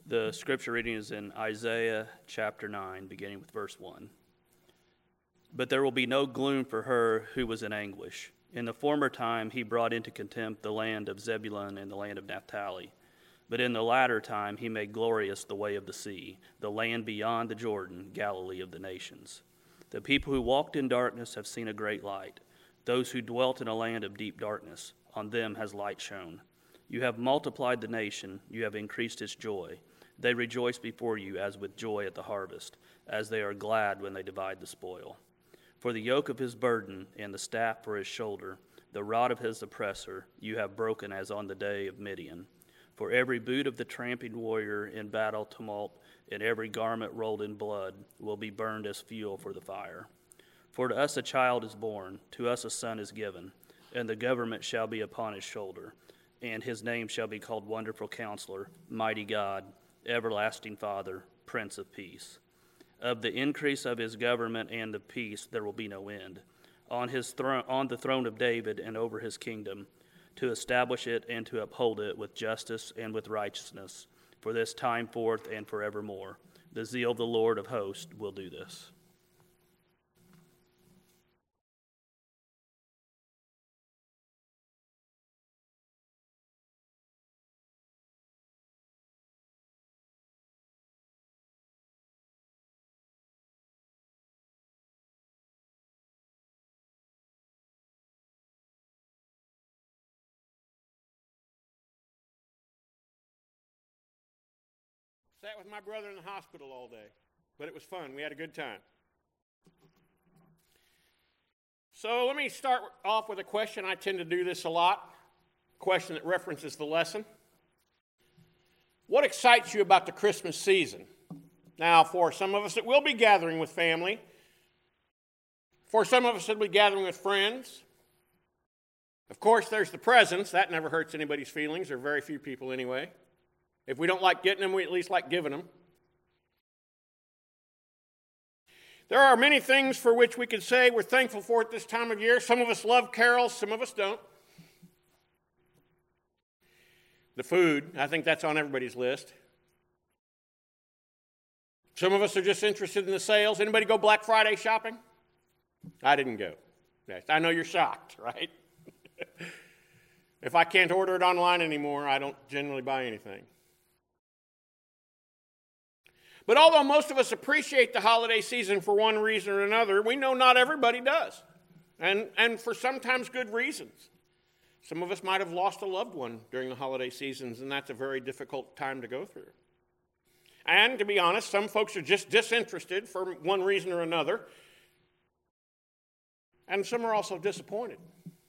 The scripture reading is in Isaiah chapter 9, beginning with verse 1. But there will be no gloom for her who was in anguish. In the former time he brought into contempt the land of Zebulun and the land of Naphtali. But in the latter time he made glorious the way of the sea, the land beyond the Jordan, Galilee of the nations. The people who walked in darkness have seen a great light. Those who dwelt in a land of deep darkness, on them has light shone. You have multiplied the nation, you have increased its joy. They rejoice before you as with joy at the harvest, as they are glad when they divide the spoil. For the yoke of his burden and the staff for his shoulder, the rod of his oppressor, you have broken as on the day of Midian. For every boot of the tramping warrior in battle tumult and every garment rolled in blood will be burned as fuel for the fire. For to us a child is born, to us a son is given, and the government shall be upon his shoulder, and his name shall be called Wonderful Counselor, Mighty God, Everlasting Father, Prince of Peace. Of the increase of his government and of peace there will be no end. On the throne of David and over his kingdom, to establish it and to uphold it with justice and with righteousness, for this time forth and forevermore. The zeal of the Lord of hosts will do this. Sat with my brother in the hospital all day, but it was fun. We had a good time. So let me start off with a question. I tend to do this a lot, a question that references the lesson. What excites you about the Christmas season? Now, for some of us, it will be gathering with family. For some of us, it'll be gathering with friends. Of course, there's the presents. That never hurts anybody's feelings, or very few people anyway. If we don't like getting them, we at least like giving them. There are many things for which we could say we're thankful for at this time of year. Some of us love carols, some of us don't. The food, I think that's on everybody's list. Some of us are just interested in the sales. Anybody go Black Friday shopping? I didn't go. Yes, I know you're shocked, right? If I can't order it online anymore, I don't generally buy anything. But although most of us appreciate the holiday season for one reason or another, we know not everybody does, and for sometimes good reasons. Some of us might have lost a loved one during the holiday seasons, and that's a very difficult time to go through. And to be honest, some folks are just disinterested for one reason or another, and some are also disappointed.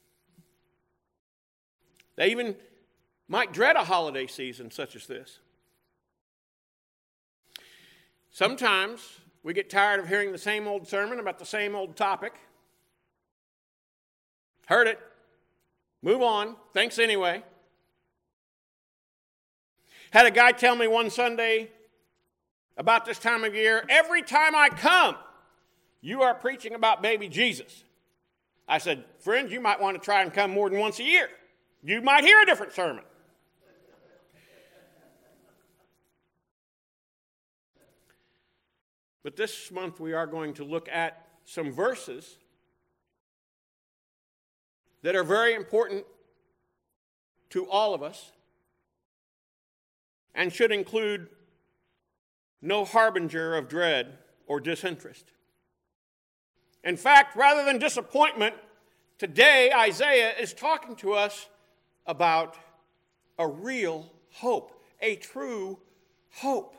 They even might dread a holiday season such as this. Sometimes we get tired of hearing the same old sermon about the same old topic. Heard it. Move on. Thanks anyway. Had a guy tell me one Sunday about this time of year, every time I come, you are preaching about baby Jesus. I said, friend, you might want to try and come more than once a year. You might hear a different sermon. But this month we are going to look at some verses that are very important to all of us and should include no harbinger of dread or disinterest. In fact, rather than disappointment, today Isaiah is talking to us about a real hope, a true hope.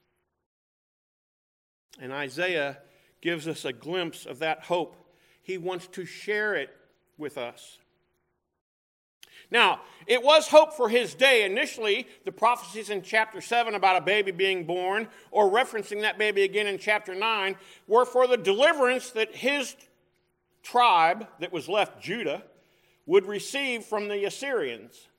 And Isaiah gives us a glimpse of that hope. He wants to share it with us. Now, it was hope for his day. Initially, the prophecies in chapter 7 about a baby being born, or referencing that baby again in chapter 9, were for the deliverance that his tribe that was left, Judah, would receive from the Assyrians.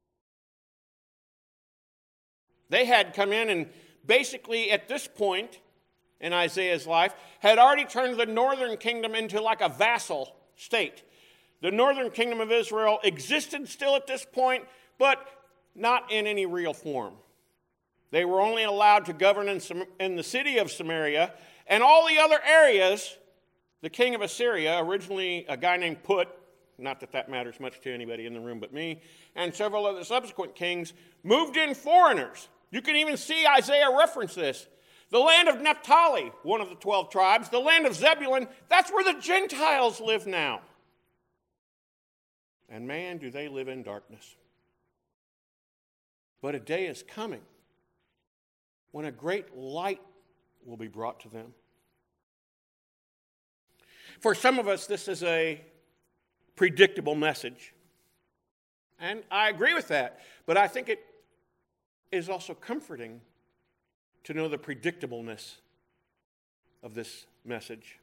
They had come in and basically at this point in Isaiah's life, had already turned the northern kingdom into like a vassal state. The northern kingdom of Israel existed still at this point, but not in any real form. They were only allowed to govern in the city of Samaria, and all the other areas, the king of Assyria, originally a guy named Put, not that that matters much to anybody in the room but me, and several other subsequent kings, moved in foreigners. You can even see Isaiah reference this. The land of Naphtali, one of the 12 tribes, the land of Zebulun, that's where the Gentiles live now. And man, do they live in darkness. But a day is coming when a great light will be brought to them. For some of us, this is a predictable message. And I agree with that. But I think it is also comforting to know the predictableness of this message.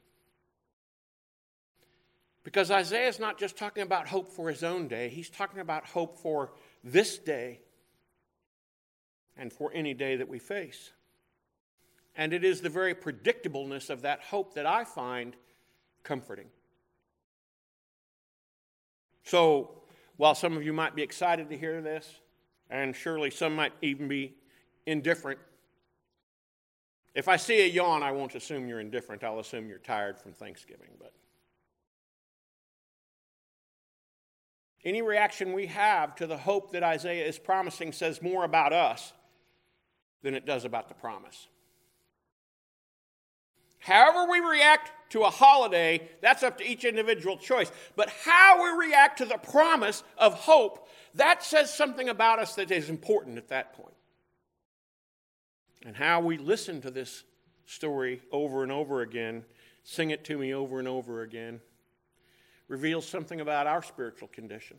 Because Isaiah is not just talking about hope for his own day. He's talking about hope for this day and for any day that we face. And it is the very predictableness of that hope that I find comforting. So, while some of you might be excited to hear this, and surely some might even be indifferent, if I see a yawn, I won't assume you're indifferent. I'll assume you're tired from Thanksgiving. But any reaction we have to the hope that Isaiah is promising says more about us than it does about the promise. However we react to a holiday, that's up to each individual choice. But how we react to the promise of hope, that says something about us that is important at that point. And how we listen to this story over and over again, sing it to me over and over again, reveals something about our spiritual condition.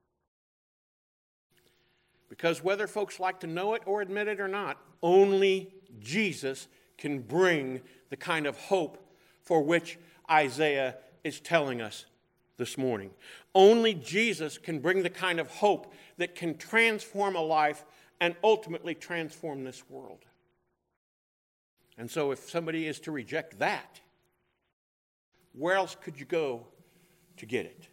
Because whether folks like to know it or admit it or not, only Jesus can bring the kind of hope for which Isaiah is telling us this morning. Only Jesus can bring the kind of hope that can transform a life and ultimately transform this world. And so if somebody is to reject that, where else could you go to get it?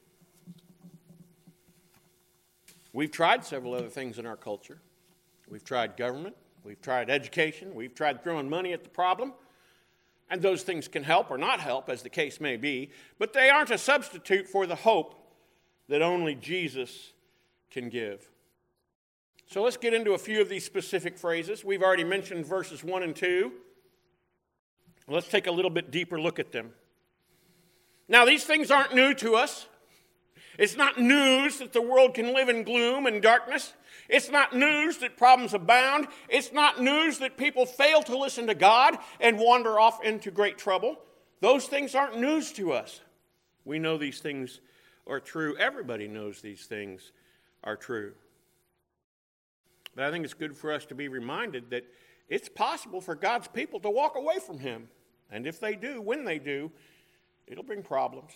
We've tried several other things in our culture. We've tried government. We've tried education. We've tried throwing money at the problem. And those things can help or not help, as the case may be. But they aren't a substitute for the hope that only Jesus can give. So let's get into a few of these specific phrases. We've already mentioned verses 1 and 2. Let's take a little bit deeper look at them. Now, these things aren't new to us. It's not news that the world can live in gloom and darkness. It's not news that problems abound. It's not news that people fail to listen to God and wander off into great trouble. Those things aren't news to us. We know these things are true. Everybody knows these things are true. But I think it's good for us to be reminded that it's possible for God's people to walk away from Him. And if they do, when they do, it'll bring problems.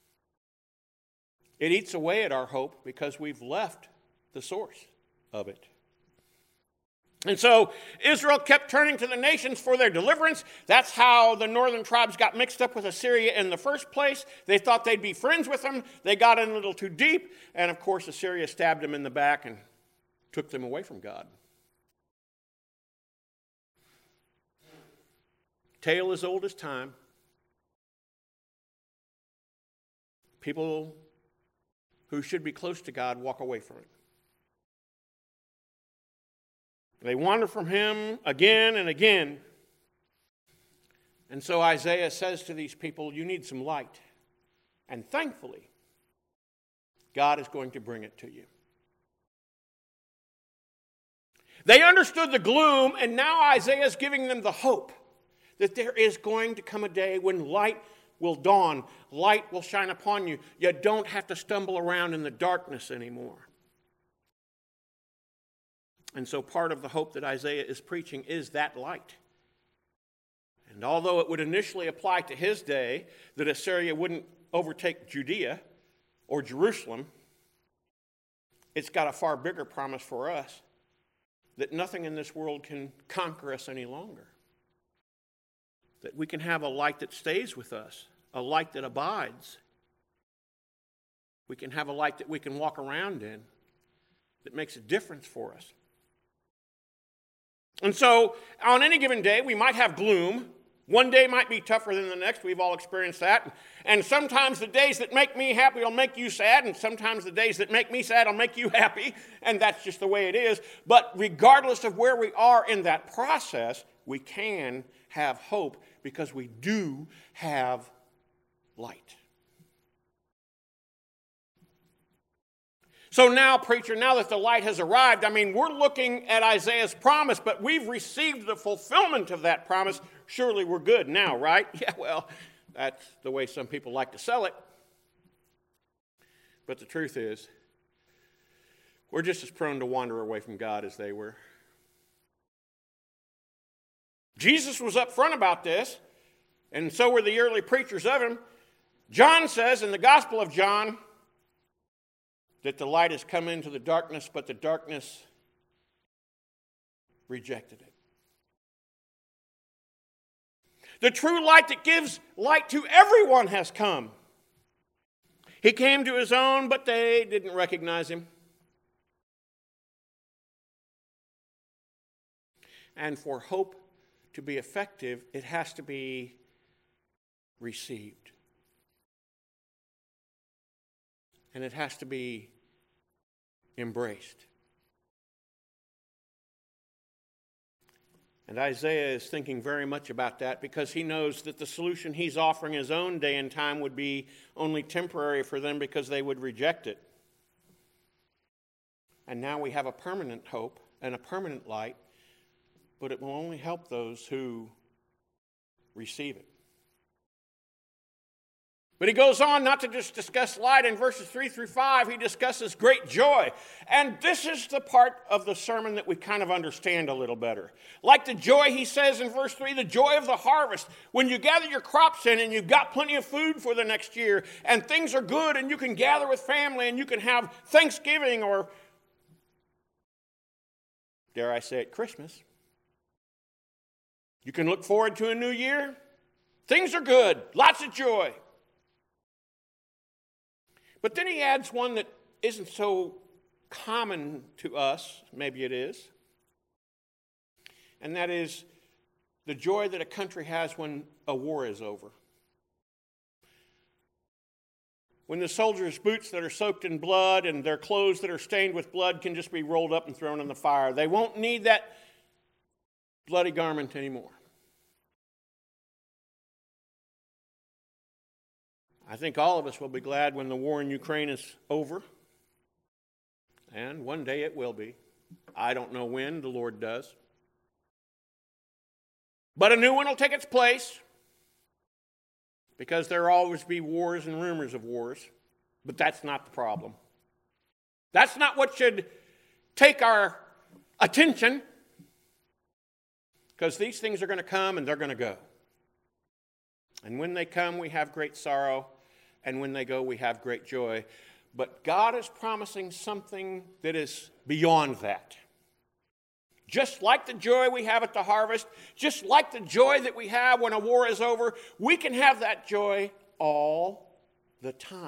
It eats away at our hope because we've left the source of it. And so Israel kept turning to the nations for their deliverance. That's how the northern tribes got mixed up with Assyria in the first place. They thought they'd be friends with them. They got in a little too deep. And of course, Assyria stabbed them in the back and took them away from God. Tale as old as time. People who should be close to God walk away from it. They wander from Him again and again. And so Isaiah says to these people, you need some light. And thankfully, God is going to bring it to you. They understood the gloom, and now Isaiah is giving them the hope that there is going to come a day when light will dawn, light will shine upon you. You don't have to stumble around in the darkness anymore. And so part of the hope that Isaiah is preaching is that light. And although it would initially apply to his day that Assyria wouldn't overtake Judea or Jerusalem, it's got a far bigger promise for us that nothing in this world can conquer us any longer. That we can have a light that stays with us, a light that abides. We can have a light that we can walk around in that makes a difference for us. And so on any given day, we might have gloom. One day might be tougher than the next. We've all experienced that. And sometimes the days that make me happy will make you sad, and sometimes the days that make me sad will make you happy, and that's just the way it is. But regardless of where we are in that process, we can have hope because we do have light. So now, preacher, now that the light has arrived, we're looking at Isaiah's promise, but we've received the fulfillment of that promise. Surely we're good now, right? Yeah, well, that's the way some people like to sell it. But the truth is, we're just as prone to wander away from God as they were. Jesus was up front about this, and so were the early preachers of him. John says in the Gospel of John that the light has come into the darkness, but the darkness rejected it. The true light that gives light to everyone has come. He came to his own, but they didn't recognize him. And for hope to be effective, it has to be received. And it has to be embraced. And Isaiah is thinking very much about that because he knows that the solution he's offering his own day and time would be only temporary for them because they would reject it. And now we have a permanent hope and a permanent light, but it will only help those who receive it. But he goes on not to just discuss light. In verses 3 through 5, he discusses great joy. And this is the part of the sermon that we kind of understand a little better. Like the joy, he says in verse 3, the joy of the harvest. When you gather your crops in and you've got plenty of food for the next year, and things are good, and you can gather with family, and you can have Thanksgiving or, dare I say it, Christmas. You can look forward to a new year. Things are good. Lots of joy. But then he adds one that isn't so common to us, maybe it is, and that is the joy that a country has when a war is over. When the soldiers' boots that are soaked in blood and their clothes that are stained with blood can just be rolled up and thrown in the fire. They won't need that bloody garment anymore. I think all of us will be glad when the war in Ukraine is over. And one day it will be. I don't know when, the Lord does. But a new one will take its place. Because there will always be wars and rumors of wars. But that's not the problem. That's not what should take our attention. Because these things are going to come and they're going to go. And when they come, we have great sorrow. And when they go, we have great joy. But God is promising something that is beyond that. Just like the joy we have at the harvest, just like the joy that we have when a war is over, we can have that joy all the time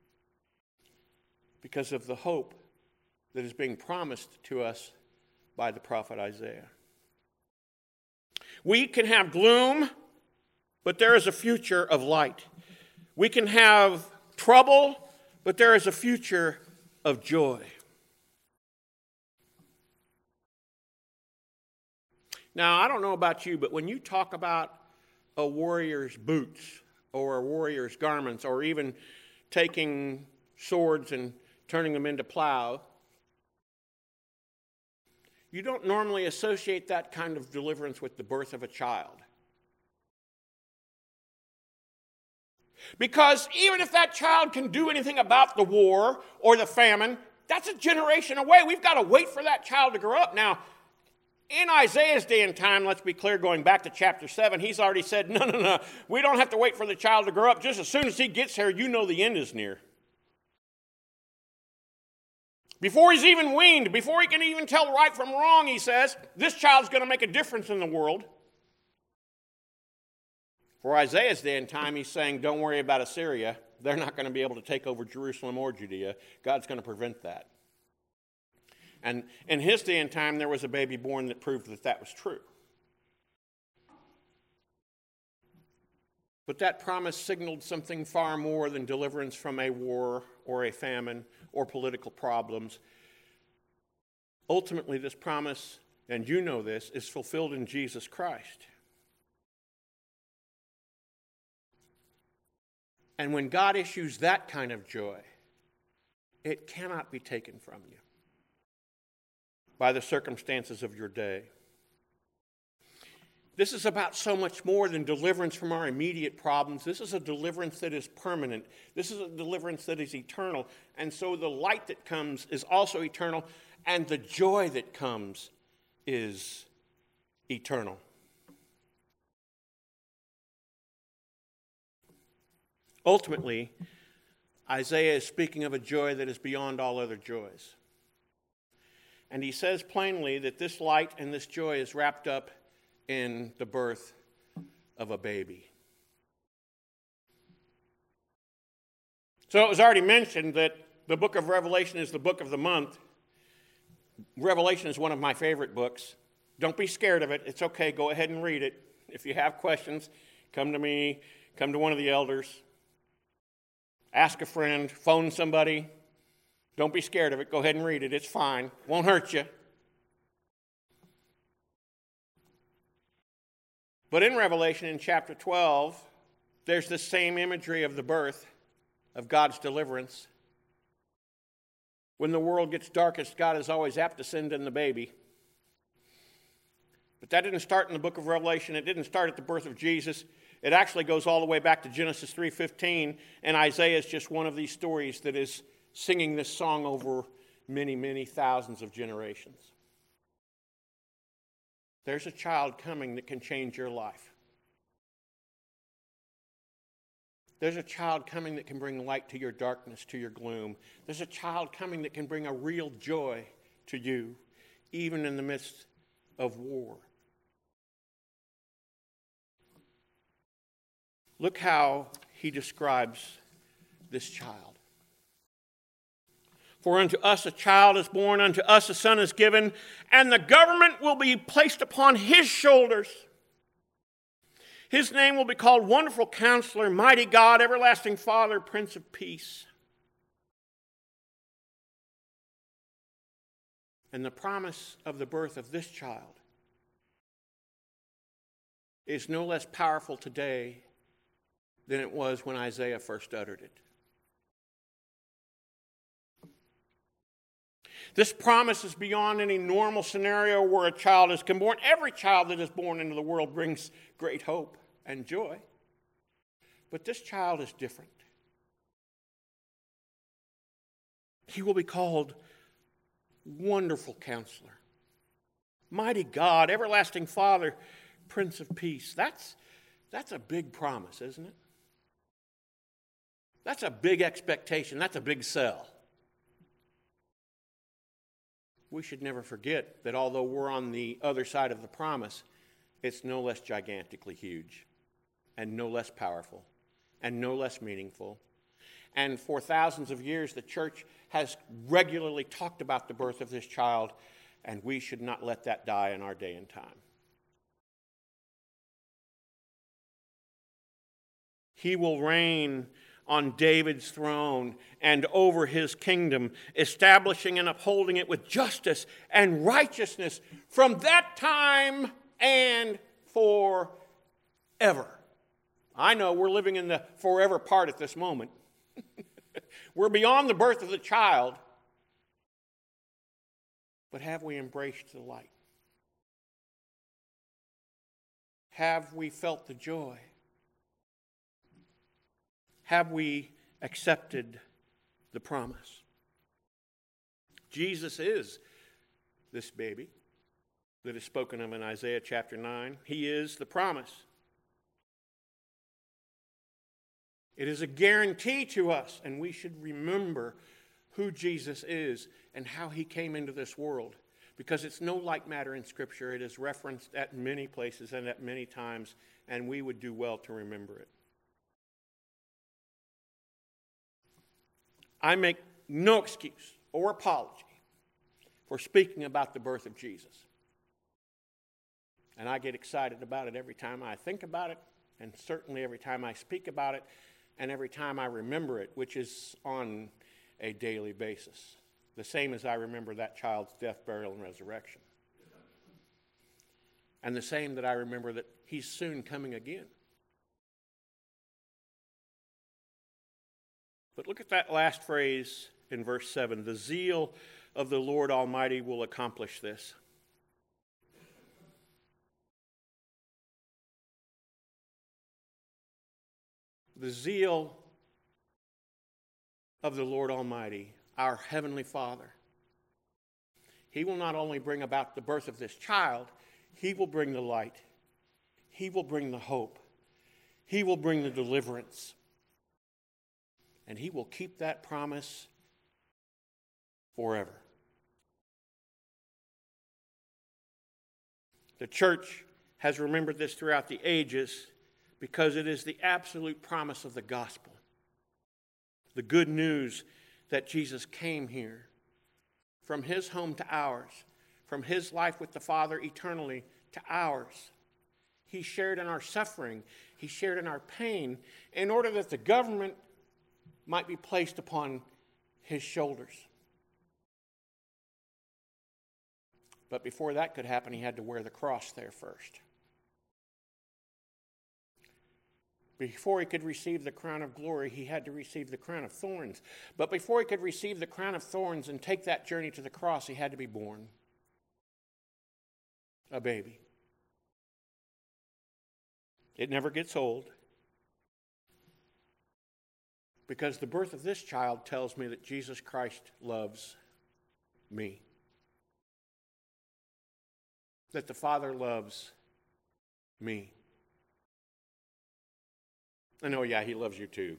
because of the hope that is being promised to us by the prophet Isaiah. We can have gloom, but there is a future of light. We can have trouble, but there is a future of joy. Now, I don't know about you, but when you talk about a warrior's boots or a warrior's garments or even taking swords and turning them into plow, you don't normally associate that kind of deliverance with the birth of a child. Because even if that child can do anything about the war or the famine, that's a generation away. We've got to wait for that child to grow up. Now, in Isaiah's day and time, let's be clear, going back to chapter 7, he's already said, no, we don't have to wait for the child to grow up. Just as soon as he gets here, you know the end is near. Before he's even weaned, before he can even tell right from wrong, he says, this child's going to make a difference in the world. For Isaiah's day and time, he's saying, don't worry about Assyria. They're not going to be able to take over Jerusalem or Judea. God's going to prevent that. And in his day and time, there was a baby born that proved that that was true. But that promise signaled something far more than deliverance from a war or a famine or political problems. Ultimately, this promise, and you know this, is fulfilled in Jesus Christ. And when God issues that kind of joy, it cannot be taken from you by the circumstances of your day. This is about so much more than deliverance from our immediate problems. This is a deliverance that is permanent. This is a deliverance that is eternal. And so the light that comes is also eternal, and the joy that comes is eternal. Ultimately, Isaiah is speaking of a joy that is beyond all other joys. And he says plainly that this light and this joy is wrapped up in the birth of a baby. So it was already mentioned that the book of Revelation is the book of the month. Revelation is one of my favorite books. Don't be scared of it. It's okay. Go ahead and read it. If you have questions, come to me, come to one of the elders. Ask a friend, phone somebody. Don't be scared of it. Go ahead and read it. It's fine. Won't hurt you. But in Revelation, in chapter 12, there's the same imagery of the birth of God's deliverance. When the world gets darkest, God is always apt to send in the baby. But that didn't start in the book of Revelation. It didn't start at the birth of Jesus. It actually goes all the way back to Genesis 3:15, and Isaiah is just one of these stories that is singing this song over many, many thousands of generations. There's a child coming that can change your life. There's a child coming that can bring light to your darkness, to your gloom. There's a child coming that can bring a real joy to you, even in the midst of war. Look how he describes this child. For unto us a child is born, unto us a son is given, and the government will be placed upon his shoulders. His name will be called Wonderful Counselor, Mighty God, Everlasting Father, Prince of Peace. And the promise of the birth of this child is no less powerful today than it was when Isaiah first uttered it. This promise is beyond any normal scenario where a child is born. Every child that is born into the world brings great hope and joy. But this child is different. He will be called Wonderful Counselor, Mighty God, Everlasting Father, Prince of Peace. That's a big promise, isn't it? That's a big expectation. That's a big sell. We should never forget that although we're on the other side of the promise, it's no less gigantically huge and no less powerful and no less meaningful. And for thousands of years, the church has regularly talked about the birth of this child, and we should not let that die in our day and time. He will reign on David's throne and over his kingdom, establishing and upholding it with justice and righteousness from that time and forever. I know we're living in the forever part at this moment. We're beyond the birth of the child. But have we embraced the light? Have we felt the joy? Have we accepted the promise? Jesus is this baby that is spoken of in Isaiah chapter 9. He is the promise. It is a guarantee to us, and we should remember who Jesus is and how he came into this world, because it's no light matter in Scripture. It is referenced at many places and at many times, and we would do well to remember it. I make no excuse or apology for speaking about the birth of Jesus. And I get excited about it every time I think about it, and certainly every time I speak about it, and every time I remember it, which is on a daily basis. The same as I remember that child's death, burial, and resurrection. And the same that I remember that he's soon coming again. But look at that last phrase in verse 7. The zeal of the Lord Almighty will accomplish this. The zeal of the Lord Almighty, our Heavenly Father. He will not only bring about the birth of this child, He will bring the light. He will bring the hope. He will bring the deliverance. And He will keep that promise forever. The church has remembered this throughout the ages because it is the absolute promise of the gospel. The good news that Jesus came here from His home to ours, from His life with the Father eternally to ours. He shared in our suffering. He shared in our pain in order that the government might be placed upon His shoulders. But before that could happen, He had to wear the cross there first. Before He could receive the crown of glory, He had to receive the crown of thorns. But before He could receive the crown of thorns and take that journey to the cross, He had to be born. A baby. It never gets old. Because the birth of this child tells me that Jesus Christ loves me. That the Father loves me. And oh yeah, He loves you too.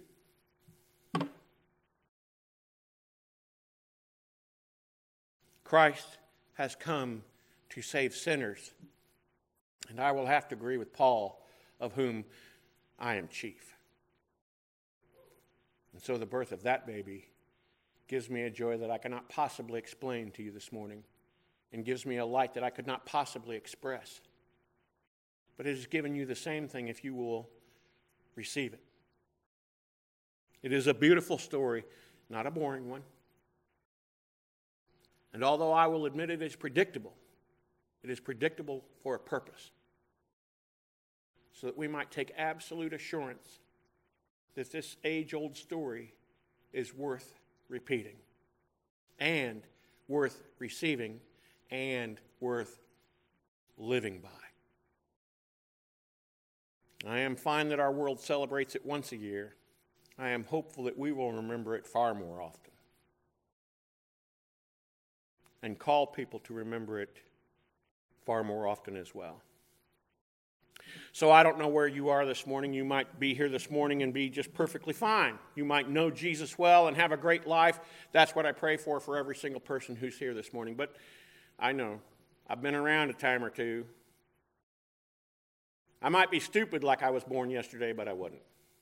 Christ has come to save sinners. And I will have to agree with Paul, of whom I am chief. And so the birth of that baby gives me a joy that I cannot possibly explain to you this morning, and gives me a light that I could not possibly express. But it has given you the same thing if you will receive it. It is a beautiful story, not a boring one. And although I will admit it is predictable for a purpose. So that we might take absolute assurance that this age-old story is worth repeating, and worth receiving, and worth living by. I am fine that our world celebrates it once a year. I am hopeful that we will remember it far more often. And call people to remember it far more often as well. So I don't know where you are this morning. You might be here this morning and be just perfectly fine. You might know Jesus well and have a great life. That's what I pray for every single person who's here this morning. But I know, I've been around a time or two. I might be stupid like I was born yesterday, but I wasn't.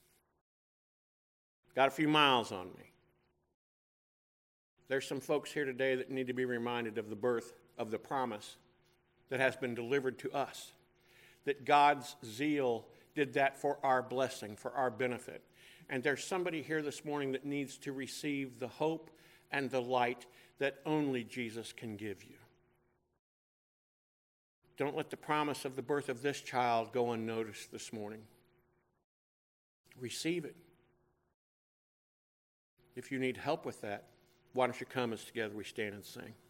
Got a few miles on me. There's some folks here today that need to be reminded of the birth of the promise that has been delivered to us. That God's zeal did that for our blessing, for our benefit. And there's somebody here this morning that needs to receive the hope and the light that only Jesus can give you. Don't let the promise of the birth of this child go unnoticed this morning. Receive it. If you need help with that, why don't you come as together we stand and sing.